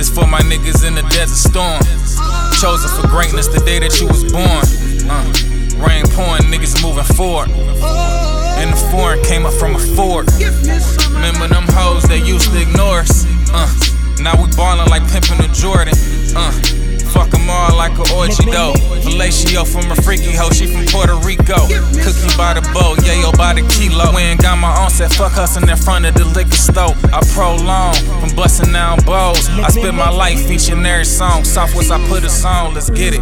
This for my niggas in the desert storm. Chosen for greatness the day that you was born. Rain pouring, niggas moving forward. And the foreign came up from a fort. Remember them hoes that used to ignore us? Now we ballin' like Pimpin' and Jordan. Fuck them all like a orgy though. Fellatio from a freaky hoe, she from Puerto Rico. Cookie by the boat, yayo by the kilo. We ain't got my own set, fuck hustlin' in front of the liquor store. I prolong from bustin' down bows. I spit my life, featuring every song. Southwest, I put a song, let's get it.